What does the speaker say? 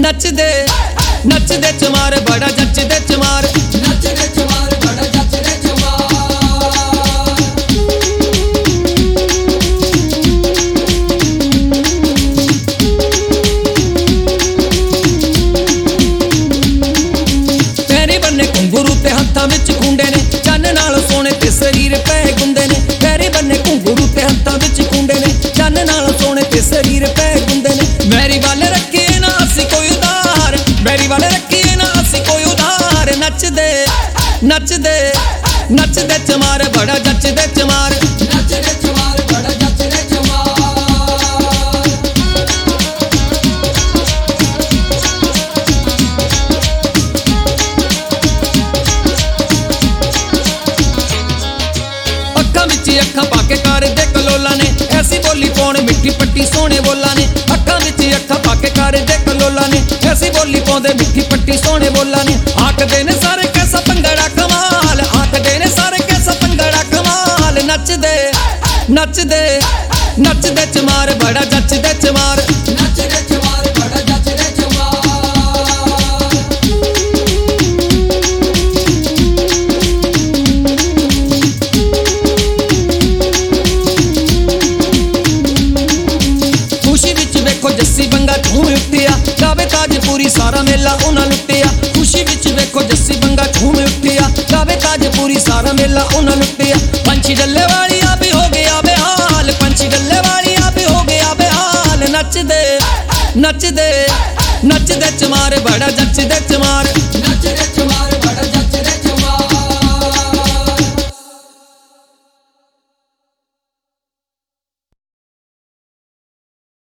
नचदे नचदे चमार बड़ा जचदे चमार नचदे चमार बड़ा जचदे चमार पैरी बन्ने घुंगरू ते हत्थां विच खुंडे ने चन्न नाल सोने ते शरीर पै गुंदे ने पैरी बन्ने घुंगरू ते हत्थां विच खुंडे ने चन्न नाल सोने ते शरीर पै गुंदे ने मैरी वाल रखिए ना असी कोई उधार मैरी वाल रखिए ना असी कोई उधार नचदे नचदे नचदे चमार बड़ा जचदे चमार नचदे चमार बड़ा जचदे चमार अखां पाके करदे कलोला ने ऐसी बोली पाउण मिट्ठी पट्टी सोहणे बोला ने अखां विच अखां पाके करदे कलोला ने ऐसी बोली पाउंदे मिट्ठी पट्टी सोहणे बोला ने आखदे ने सारे कैसा भंगड़ा कमाल आखदे ने सारे कैसा भंगड़ा कमाल नचदे नचदे नचदे चमार बड़ा जचदे चमार नचदे चमार बड़ा जचदे चमार जस्सी बंगा झूम उठिया गावे ताजपुरी सारा मेला उन्हां लुटिया खुशी विच वेखो जस्सी बंगा झूम उठिया गावे ताजपुरी सारा मेला उन्हां लुटिया पंछी डल्ले वालिया भी हो गया बेहाल पंछी डल्ले वालिया भी हो गया बेहाल नचदे नचदे नचदे चमार बड़ा जचदे चमार नचदे चमार बड़ा